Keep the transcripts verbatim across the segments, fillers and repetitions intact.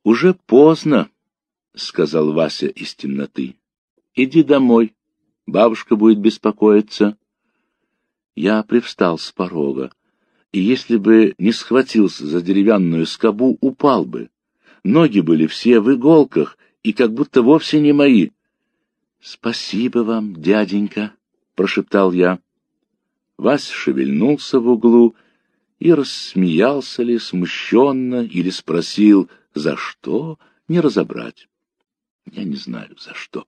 — Уже поздно, — сказал Вася из темноты. — Иди домой, бабушка будет беспокоиться. Я привстал с порога, и если бы не схватился за деревянную скобу, упал бы. Ноги были все в иголках и как будто вовсе не мои. — Спасибо вам, дяденька, — прошептал я. Вася шевельнулся в углу и рассмеялся ли смущенно или спросил, за что, не разобрать. Я не знаю, за что.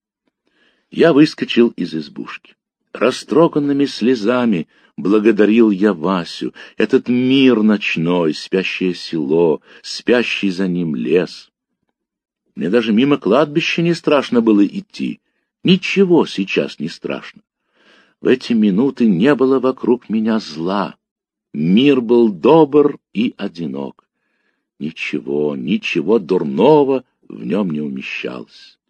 Я выскочил из избушки. Растроганными слезами благодарил я Васю, этот мир ночной, спящее село, спящий за ним лес. Мне даже мимо кладбища не страшно было идти. Ничего сейчас не страшно. В эти минуты не было вокруг меня зла. Мир был добр и одинок. Ничего, ничего дурного в нем не умещалось.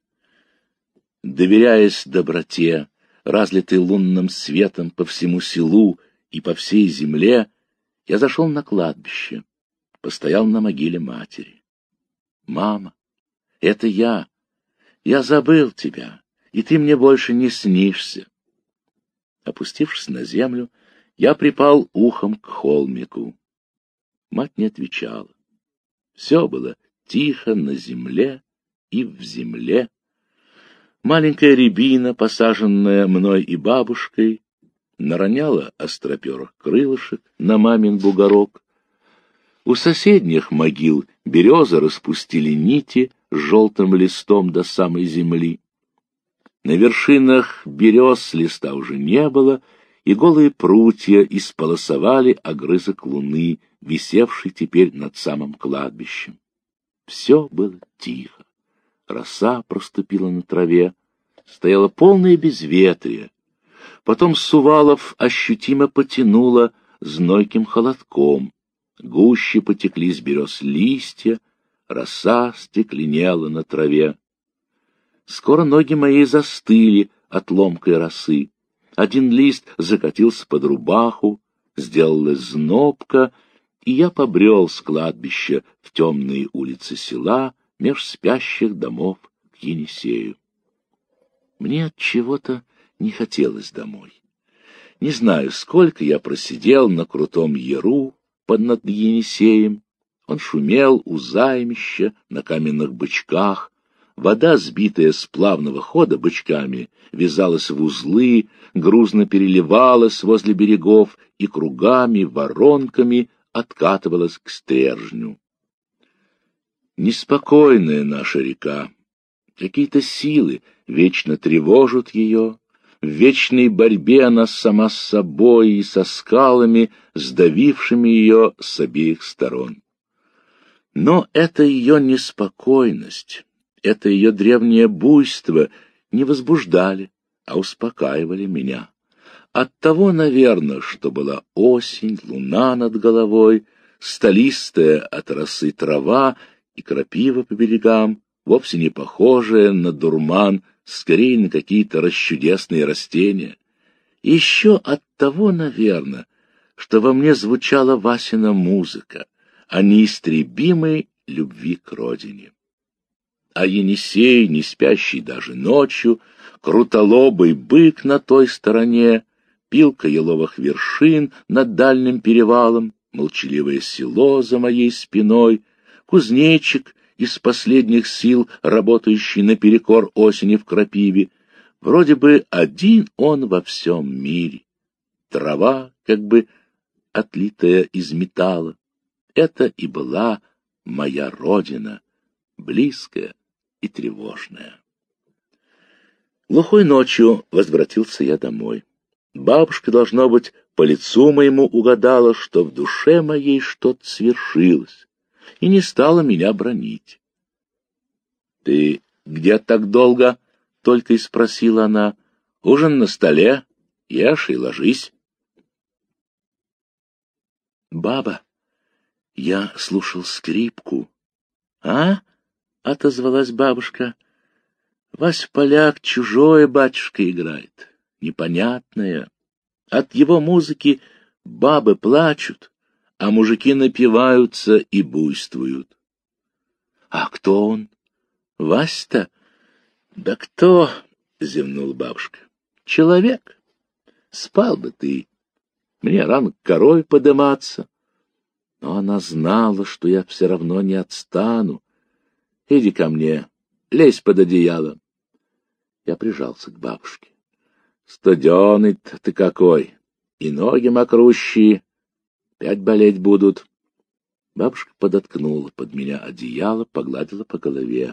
Доверяясь доброте, разлитой лунным светом по всему селу и по всей земле, я зашел на кладбище, постоял на могиле матери. «Мама, это я. Я забыл тебя, и ты мне больше не снишься». Опустившись на землю, я припал ухом к холмику. Мать не отвечала. Все было тихо на земле и в земле. Маленькая рябина, посаженная мной и бабушкой, нароняла остроперых крылышек на мамин бугорок. У соседних могил березы распустили нити с желтым листом до самой земли. На вершинах берез листа уже не было, и голые прутья исполосовали огрызок луны, висевший теперь над самым кладбищем. Все было тихо. Роса проступила на траве, стояло полное безветрие. Потом Сувалов ощутимо потянуло знойким холодком. Гуще потекли с берез листья, роса стекленела на траве. Скоро ноги мои застыли от ломкой росы. Один лист закатился под рубаху, сделалась знобка, и я побрел с кладбища в темные улицы села меж спящих домов к Енисею. Мне от чего-то не хотелось домой. Не знаю, сколько я просидел на крутом яру под над Енисеем. Он шумел у займища на каменных бычках. Вода, сбитая с плавного хода бычками, вязалась в узлы, грузно переливалась возле берегов и кругами, воронками откатывалась к стержню. Неспокойная наша река. Какие-то силы вечно тревожат ее. В вечной борьбе она сама с собой и со скалами, сдавившими ее с обеих сторон. Но это ее неспокойность, это ее древнее буйство не возбуждали, а успокаивали меня. Оттого, наверное, что была осень, луна над головой, столистая от росы трава и крапива по берегам, вовсе не похожая на дурман, скорее на какие-то расчудесные растения. И еще оттого, наверное, что во мне звучала Васина музыка о неистребимой любви к родине. А Енисей, не спящий даже ночью, крутолобый бык на той стороне, пилка еловых вершин над дальним перевалом, молчаливое село за моей спиной, кузнечик из последних сил, работающий наперекор осени в крапиве, вроде бы один он во всем мире. Трава, как бы отлитая из металла, это и была моя родина, близкая и тревожная. Глухой ночью возвратился я домой. Бабушка, должно быть, по лицу моему угадала, что в душе моей что-то свершилось, и не стала меня бранить. — Ты где так долго? — только и спросила она. — Ужин на столе, ешь и ложись. — Баба, я слушал скрипку. — А? — отозвалась бабушка. — Вась поляк чужое, батюшка, играет, непонятное. От его музыки бабы плачут, а мужики напиваются и буйствуют. — Кто он? Вася-то? Да кто? Зевнула бабушка. Человек. Спал бы ты. Мне рано к корове подыматься. Но она знала, что я все равно не отстану. Иди ко мне, лезь под одеяло. Я прижался к бабушке. Студеный-то ты какой, и ноги мокрущие, опять болеть будут. Бабушка подоткнула под меня одеяло, погладила по голове.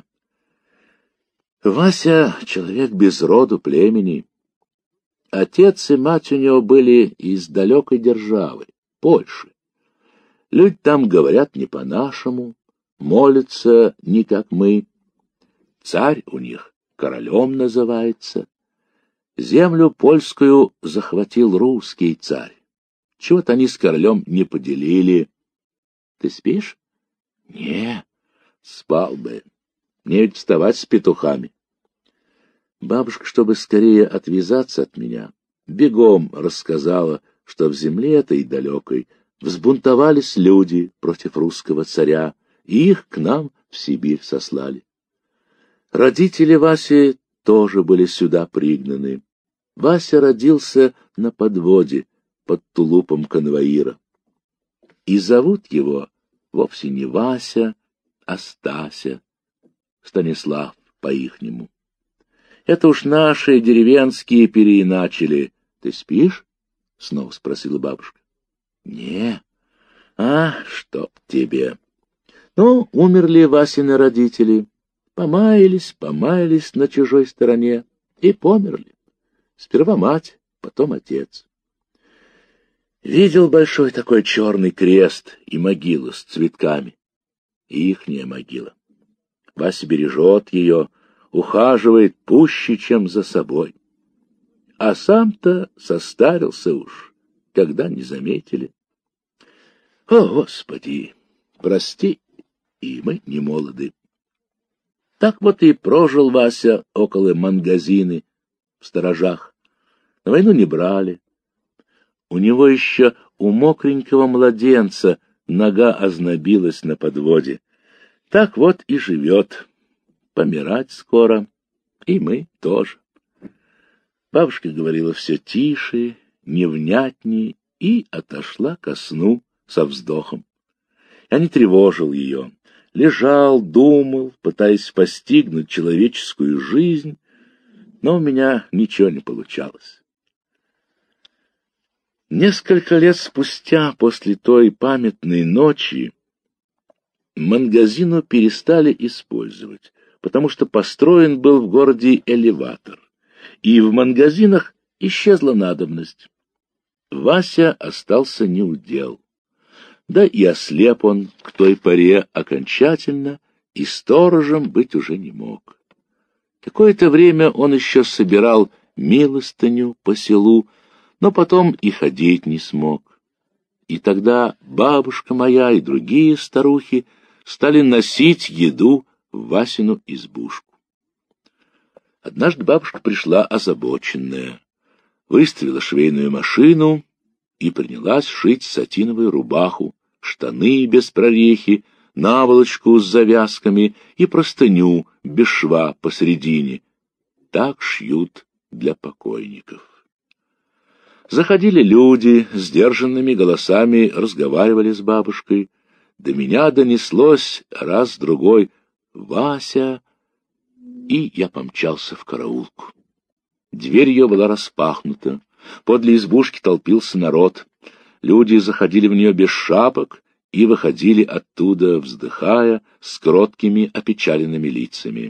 Вася — человек без роду племени. Отец и мать у него были из далекой державы, Польши. Люди там говорят не по-нашему, молятся не как мы. Царь у них королем называется. Землю польскую захватил русский царь. Чего-то они с королем не поделили. Ты спишь? Не, спал бы. Мне ведь вставать с петухами. Бабушка, чтобы скорее отвязаться от меня, бегом рассказала, что в земле этой далекой взбунтовались люди против русского царя, и их к нам в Сибирь сослали. Родители Васи тоже были сюда пригнаны. Вася родился на подводе под тулупом конвоира. И зовут его вовсе не Вася, а Стася, Станислав по-ихнему. Это уж наши деревенские переиначили. Ты спишь? — снова спросила бабушка. — Не. А, чтоб тебе. Ну, умерли Васины родители. Помаялись, помаялись на чужой стороне и померли. Сперва мать, потом отец. Видел большой такой черный крест и могилу с цветками. Ихняя могила. Вася бережет ее, ухаживает пуще, чем за собой. А сам-то состарился уж, когда не заметили. О, Господи, прости, и мы не молоды. Так вот и прожил Вася около Мангазины в сторожах. На войну не брали. У него еще у мокренького младенца нога ознобилась на подводе. Так вот и живет. Помирать скоро, и мы тоже. Бабушка говорила все тише, невнятней, и отошла ко сну со вздохом. Я не тревожил ее. Лежал, думал, пытаясь постигнуть человеческую жизнь, но у меня ничего не получалось. Несколько лет спустя, после той памятной ночи, Мангазину перестали использовать, потому что построен был в городе элеватор, и в Мангазинах исчезла надобность. Вася остался неудел. Да и ослеп он к той поре окончательно, и сторожем быть уже не мог. Какое-то время он еще собирал милостыню по селу, но потом и ходить не смог. И тогда бабушка моя и другие старухи стали носить еду в Васину избушку. Однажды бабушка пришла озабоченная, выставила швейную машину и принялась шить сатиновую рубаху, штаны без прорехи, наволочку с завязками и простыню без шва посредине. Так шьют для покойников. Заходили люди, сдержанными голосами разговаривали с бабушкой. До меня донеслось раз-другой «Вася», и я помчался в караулку. Дверь ее была распахнута, подле избушки толпился народ. Люди заходили в нее без шапок и выходили оттуда, вздыхая, с кроткими опечаленными лицами.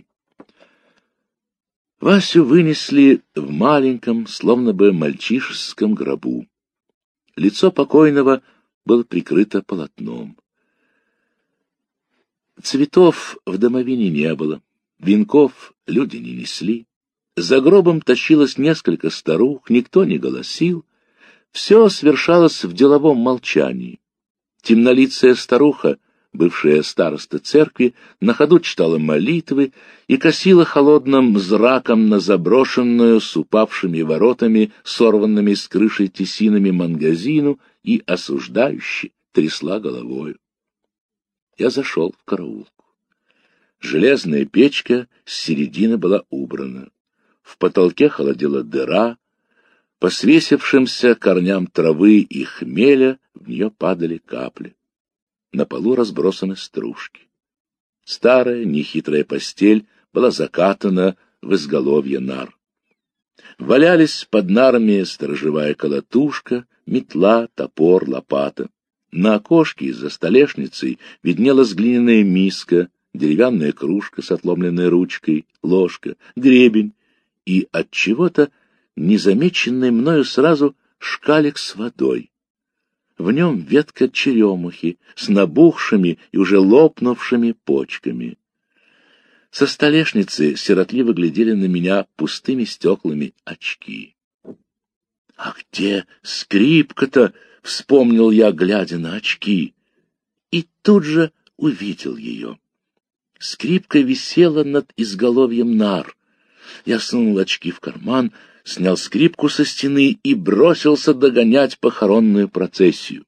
Васю вынесли в маленьком, словно бы мальчишеском гробу. Лицо покойного было прикрыто полотном. Цветов в домовине не было, венков люди не несли. За гробом тащилось несколько старух, никто не голосил. Все свершалось в деловом молчании. Темнолицая старуха, бывшая староста церкви, на ходу читала молитвы и косила холодным зраком на заброшенную с упавшими воротами, сорванными с крыши тесинами Мангазину, и осуждающе трясла головою. Я зашел в караулку. Железная печка с середины была убрана. В потолке холодила дыра, по свесившимся корням травы и хмеля в нее падали капли. На полу разбросаны стружки. Старая, нехитрая постель была закатана в изголовье нар. Валялись под нарами сторожевая колотушка, метла, топор, лопата. На окошке из-за столешницы виднелась глиняная миска, деревянная кружка с отломленной ручкой, ложка, гребень и от чего-то незамеченный мною сразу шкалик с водой. В нем ветка черемухи с набухшими и уже лопнувшими почками. Со столешницы сиротливо глядели на меня пустыми стеклами очки. — А где скрипка-то? — вспомнил я, глядя на очки. И тут же увидел ее. Скрипка висела над изголовьем нар. Я сунул очки в карман, снял скрипку со стены и бросился догонять похоронную процессию.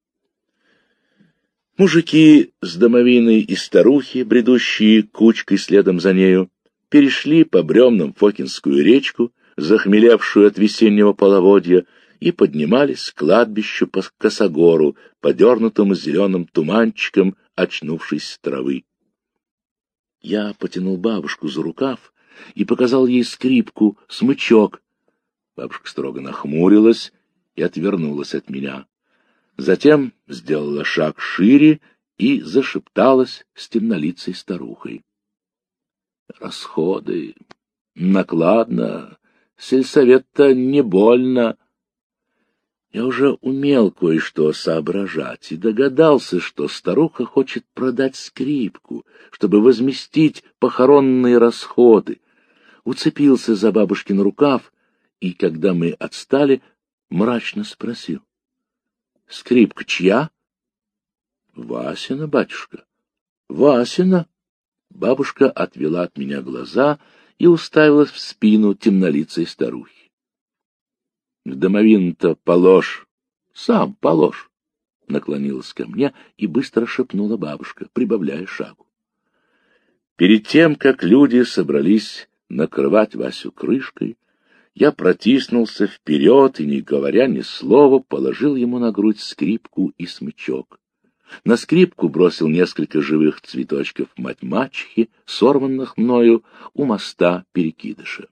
Мужики с домовиной и старухи, бредущие кучкой следом за нею, перешли по бревнам Фокинскую речку, захмелевшую от весеннего половодья, и поднимались к кладбищу по косогору, подернутому зеленым туманчиком очнувшейся травы. Я потянул бабушку за рукав и показал ей скрипку, смычок. Бабушка строго нахмурилась и отвернулась от меня. Затем сделала шаг шире и зашепталась с темнолицей старухой. Расходы, накладно, сельсовет-то не больно. Я уже умел кое-что соображать и догадался, что старуха хочет продать скрипку, чтобы возместить похоронные расходы. Уцепился за бабушкин рукав и, когда мы отстали, мрачно спросил: — Скрипка чья? — Васина, батюшка. — Васина. Бабушка отвела от меня глаза и уставилась в спину темнолицей старухи. — Домовину-то положь, сам положь, — наклонилась ко мне и быстро шепнула бабушка, прибавляя шагу. Перед тем, как люди собрались накрывать Васю крышкой, я протиснулся вперед и, не говоря ни слова, положил ему на грудь скрипку и смычок. На скрипку бросил несколько живых цветочков мать-мачехи, сорванных мною у моста Перекидыша.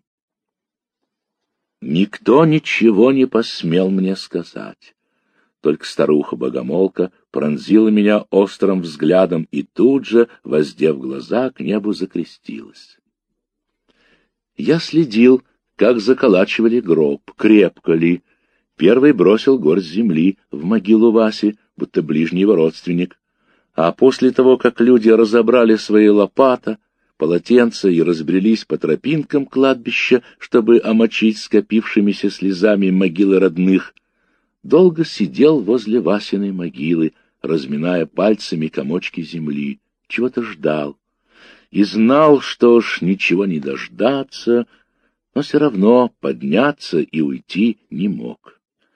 Никто ничего не посмел мне сказать. Только старуха-богомолка пронзила меня острым взглядом и тут же, воздев глаза, к небу закрестилась. Я следил, как заколачивали гроб, крепко ли. Первый бросил горсть земли в могилу Васи, будто ближний его родственник. А после того, как люди разобрали свои лопаты, полотенца и разбрелись по тропинкам кладбища, чтобы омочить скопившимися слезами могилы родных, долго сидел возле Васиной могилы, разминая пальцами комочки земли, чего-то ждал. И знал, что уж ничего не дождаться, но все равно подняться и уйти не мог.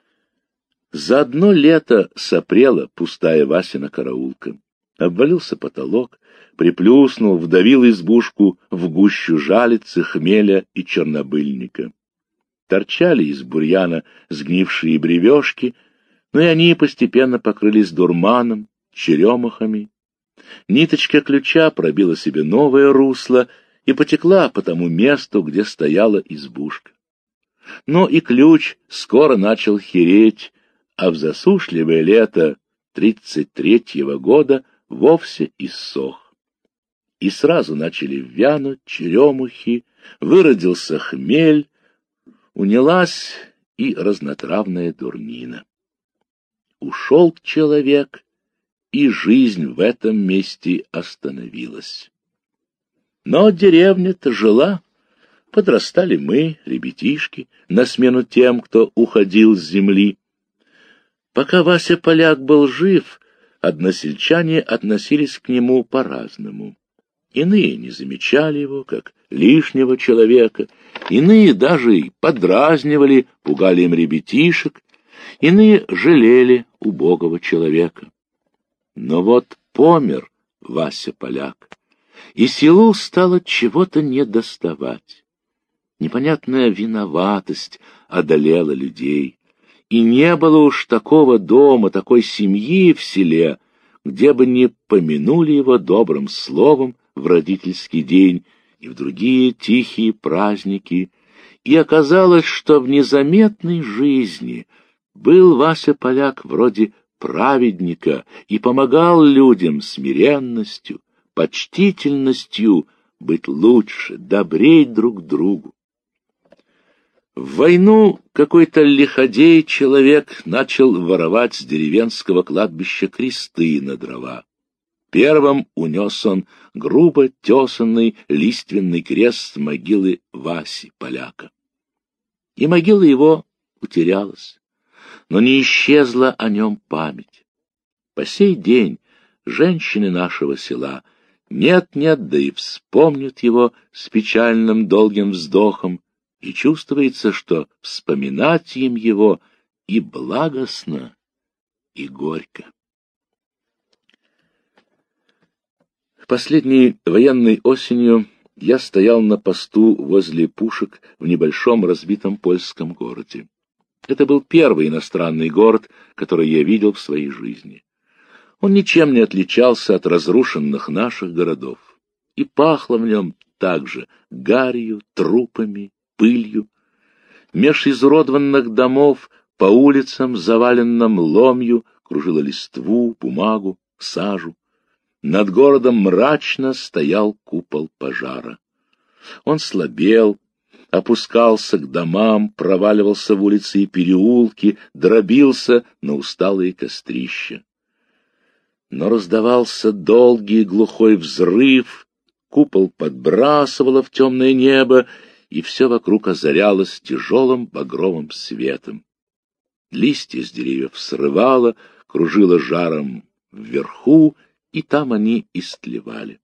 За одно лето сопрела пустая Васина караулка. Обвалился потолок, приплюснул, вдавил избушку в гущу жалицы, хмеля и чернобыльника. Торчали из бурьяна сгнившие бревешки, но и они постепенно покрылись дурманом, черемухами. Ниточка ключа пробила себе новое русло и потекла по тому месту, где стояла избушка. Но и ключ скоро начал хереть, а в засушливое лето тридцать третьего года вовсе иссох. И сразу начали вянуть черемухи, выродился хмель, унялась и разнотравная дурнина. Ушел человек, и жизнь в этом месте остановилась. Но деревня-то жила, подрастали мы, ребятишки, на смену тем, кто уходил с земли. Пока Вася Поляк был жив, односельчане относились к нему по-разному. Иные не замечали его, как лишнего человека, иные даже и подразнивали, пугали им ребятишек, иные жалели убогого человека. Но вот помер Вася Поляк, и селу стало чего-то недоставать. Непонятная виноватость одолела людей, и не было уж такого дома, такой семьи в селе, где бы не помянули его добрым словом в родительский день и в другие тихие праздники, и оказалось, что в незаметной жизни был Вася Поляк вроде праведника и помогал людям смиренностью, почтительностью быть лучше, добрей друг другу. В войну какой-то лиходей человек начал воровать с деревенского кладбища кресты на дрова. Первым унес он грубо тесанный лиственный крест с могилы Васи Поляка. И могила его утерялась, но не исчезла о нем память. По сей день женщины нашего села нет-нет, да и вспомнят его с печальным долгим вздохом, и чувствуется, что вспоминать им его и благостно, и горько. Последней военной осенью я стоял на посту возле пушек в небольшом разбитом польском городе. Это был первый иностранный город, который я видел в своей жизни. Он ничем не отличался от разрушенных наших городов, и пахло в нем также гарью, трупами, пылью. Меж изуродованных домов по улицам, заваленным ломью, кружила листву, бумагу, сажу. Над городом мрачно стоял купол пожара. Он слабел, опускался к домам, проваливался в улицы и переулки, дробился на усталые кострища. Но раздавался долгий глухой взрыв, купол подбрасывало в темное небо, и все вокруг озарялось тяжелым багровым светом. Листья с деревьев срывало, кружило жаром вверху, и там они истлевали.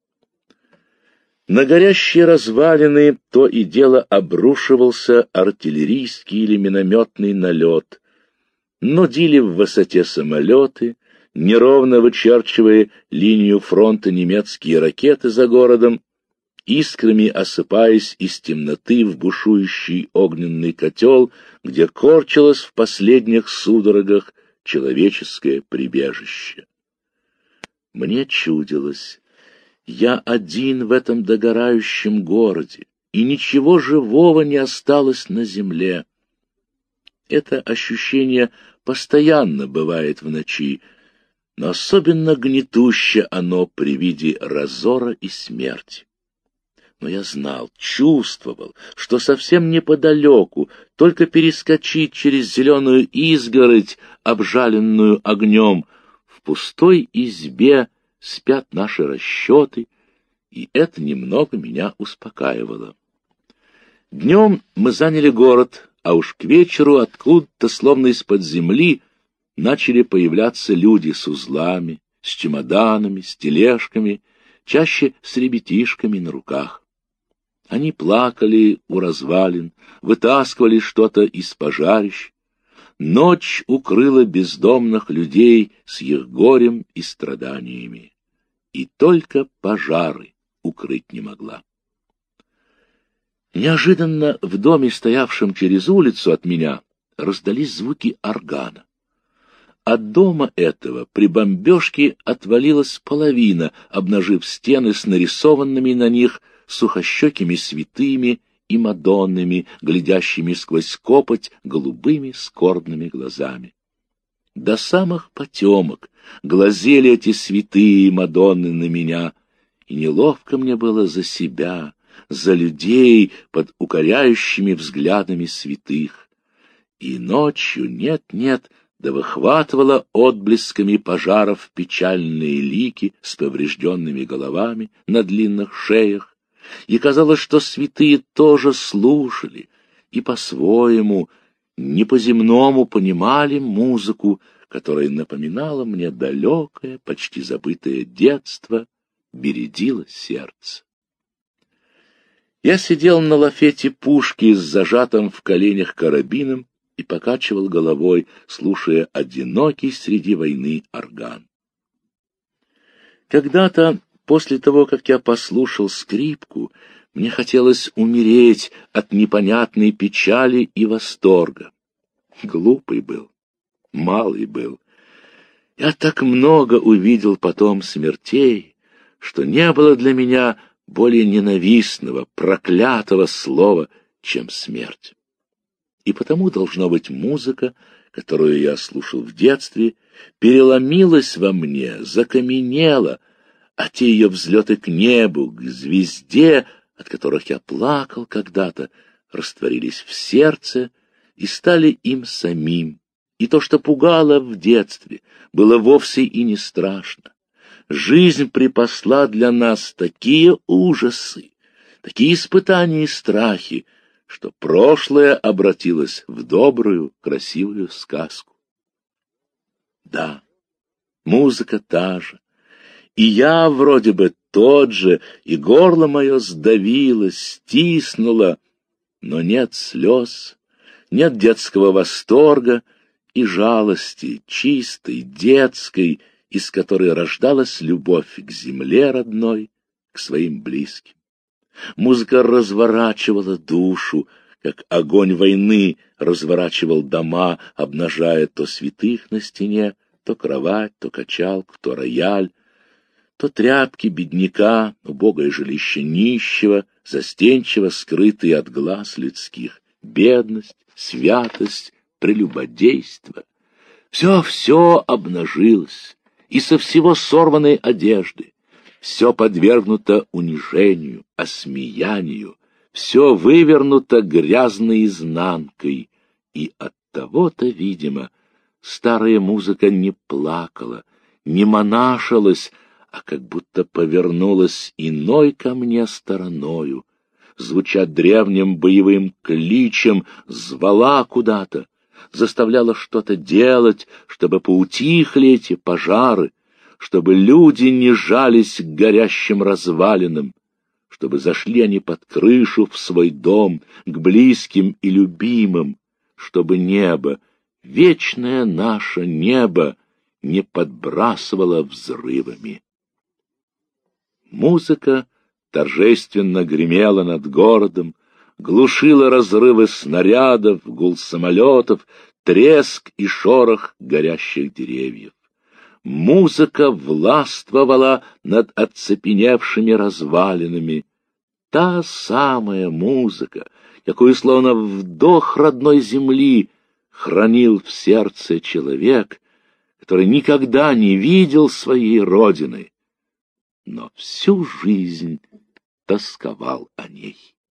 На горящие развалины то и дело обрушивался артиллерийский или минометный налет. Нудили в высоте самолеты, неровно вычерчивая линию фронта немецкие ракеты за городом, искрами осыпаясь из темноты в бушующий огненный котел, где корчилось в последних судорогах человеческое прибежище. Мне чудилось, я один в этом догорающем городе, и ничего живого не осталось на земле. Это ощущение постоянно бывает в ночи, но особенно гнетуще оно при виде разора и смерти. Но я знал, чувствовал, что совсем неподалеку, только перескочить через зеленую изгородь, обжаленную огнем, в пустой избе спят наши расчеты, и это немного меня успокаивало. Днем мы заняли город, а уж к вечеру откуда-то, словно из-под земли, начали появляться люди с узлами, с чемоданами, с тележками, чаще с ребятишками на руках. Они плакали у развалин, вытаскивали что-то из пожарищ. Ночь укрыла бездомных людей с их горем и страданиями, и только пожары укрыть не могла. Неожиданно в доме, стоявшем через улицу от меня, раздались звуки органа. От дома этого при бомбежке отвалилась половина, обнажив стены с нарисованными на них сухощекими святыми и мадоннами, глядящими сквозь копоть голубыми скорбными глазами. До самых потемок глазели эти святые мадонны на меня, и неловко мне было за себя, за людей под укоряющими взглядами святых. И ночью нет-нет, да выхватывала отблесками пожаров печальные лики с поврежденными головами на длинных шеях, и казалось, что святые тоже слушали и по-своему, не по-земному понимали музыку, которая напоминала мне далекое, почти забытое детство, бередила сердце. Я сидел на лафете пушки с зажатым в коленях карабином и покачивал головой, слушая одинокий среди войны орган. Когда-то После того, как я послушал скрипку, мне хотелось умереть от непонятной печали и восторга. Глупый был, малый был. Я так много увидел потом смертей, что не было для меня более ненавистного, проклятого слова, чем смерть. И потому, должно быть, музыка, которую я слушал в детстве, переломилась во мне, закаменела, а те ее взлеты к небу, к звезде, от которых я плакал когда-то, растворились в сердце и стали им самим. И то, что пугало в детстве, было вовсе и не страшно. Жизнь припасла для нас такие ужасы, такие испытания и страхи, что прошлое обратилось в добрую, красивую сказку. Да, музыка та же, и я вроде бы тот же, и горло мое сдавилось, стиснуло, но нет слез, нет детского восторга и жалости, чистой, детской, из которой рождалась любовь к земле родной, к своим близким. Музыка разворачивала душу, как огонь войны разворачивал дома, обнажая то святых на стене, то кровать, то качалку, то рояль, то тряпки бедняка, убогое жилище нищего, застенчиво скрытые от глаз людских, бедность, святость, прелюбодейство. Все-все обнажилось, и со всего сорванной одежды, все подвергнуто унижению, осмеянию, все вывернуто грязной изнанкой, и оттого-то, видимо, старая музыка не плакала, не монашилась, а как будто повернулась иной ко мне стороною, звуча древним боевым кличем, звала куда-то, заставляла что-то делать, чтобы поутихли эти пожары, чтобы люди не жались к горящим развалинам, чтобы зашли они под крышу в свой дом, к близким и любимым, чтобы небо, вечное наше небо, не подбрасывало взрывами. Музыка торжественно гремела над городом, глушила разрывы снарядов, гул самолетов, треск и шорох горящих деревьев. Музыка властвовала над оцепеневшими развалинами. Та самая музыка, какую словно вдох родной земли хранил в сердце человек, который никогда не видел своей родины, но всю жизнь тосковал о ней.